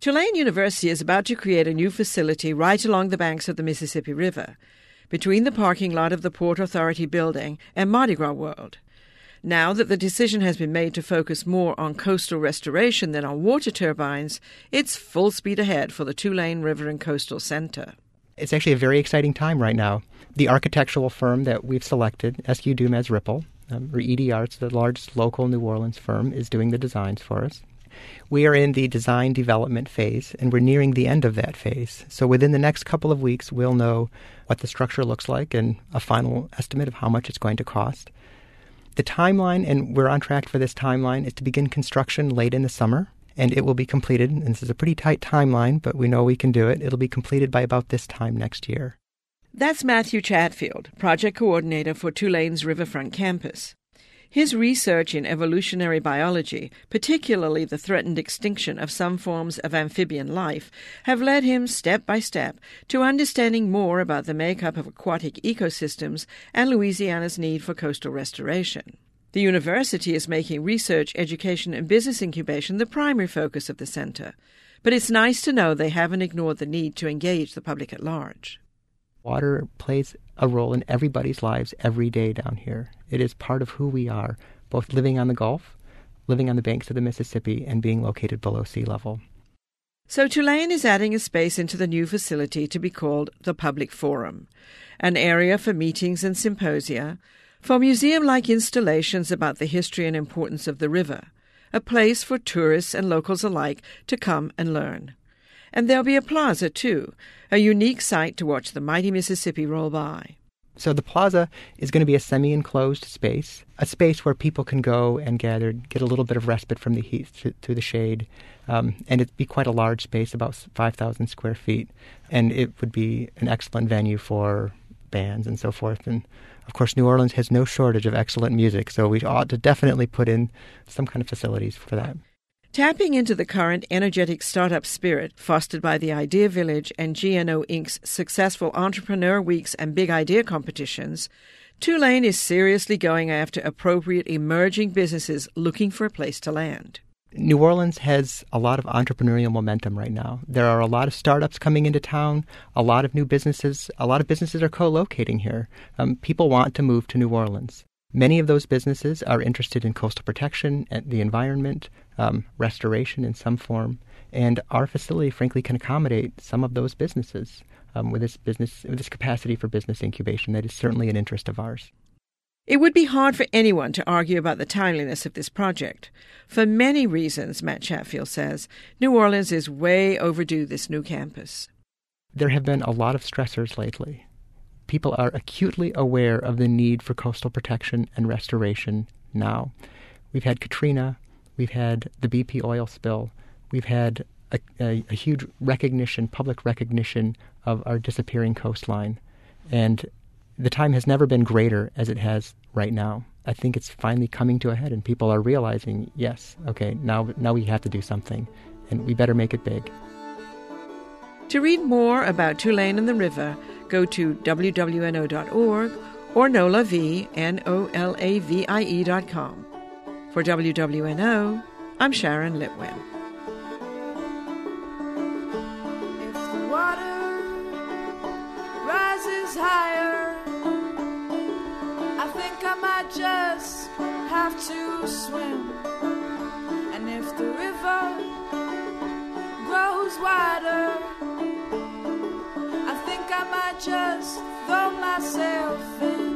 Tulane University is about to create a new facility right along the banks of the Mississippi River, between the parking lot of the Port Authority building and Mardi Gras World. Now that the decision has been made to focus more on coastal restoration than on water turbines, it's full speed ahead for the Tulane River and Coastal Center. It's actually a very exciting time right now. The architectural firm that we've selected, SQ Dumez Ripple, or ED Arts, the largest local New Orleans firm, is doing the designs for us. We are in the design development phase, and we're nearing the end of that phase. So within the next couple of weeks, we'll know what the structure looks like and a final estimate of how much it's going to cost. The timeline, and we're on track for this timeline, is to begin construction late in the summer, and it will be completed. And this is a pretty tight timeline, but we know we can do it. It'll be completed by about this time next year. That's Matthew Chatfield, project coordinator for Tulane's Riverfront campus. His research in evolutionary biology, particularly the threatened extinction of some forms of amphibian life, have led him step by step to understanding more about the makeup of aquatic ecosystems and Louisiana's need for coastal restoration. The university is making research, education, and business incubation the primary focus of the center, but it's nice to know they haven't ignored the need to engage the public at large. Water plays a role in everybody's lives every day down here. It is part of who we are, both living on the Gulf, living on the banks of the Mississippi, and being located below sea level. So Tulane is adding a space into the new facility to be called the Public Forum, an area for meetings and symposia, for museum-like installations about the history and importance of the river, a place for tourists and locals alike to come and learn. And there'll be a plaza, too, a unique sight to watch the mighty Mississippi roll by. So the plaza is going to be a semi-enclosed space, a space where people can go and gather, get a little bit of respite from the heat through the shade. And it'd be quite a large space, about 5,000 square feet. And it would be an excellent venue for bands and so forth. And, of course, New Orleans has no shortage of excellent music, so we ought to definitely put in some kind of facilities for that. Tapping into the current energetic startup spirit fostered by the Idea Village and GNO Inc.'s successful Entrepreneur Weeks and Big Idea competitions, Tulane is seriously going after appropriate emerging businesses looking for a place to land. New Orleans has a lot of entrepreneurial momentum right now. There are a lot of startups coming into town, a lot of new businesses. A lot of businesses are co-locating here. People want to move to New Orleans. Many of those businesses are interested in coastal protection, the environment, restoration in some form, and our facility, frankly, can accommodate some of those businesses with this capacity for business incubation. That is certainly an interest of ours. It would be hard for anyone to argue about the timeliness of this project. For many reasons, Matt Chatfield says, New Orleans is way overdue this new campus. There have been a lot of stressors lately. People are acutely aware of the need for coastal protection and restoration now. We've had Katrina, we've had the BP oil spill, we've had a huge recognition, public recognition of our disappearing coastline, and the time has never been greater as it has right now. I think it's finally coming to a head, and people are realizing, yes, okay, now we have to do something, and we better make it big. To read more about Tulane and the river, go to wwno.org or nolavie.com. For WWNO, I'm Sharon Litwin. If the water rises higher, I think I might just have to swim. And if the river grows wider, I think I might just throw myself in.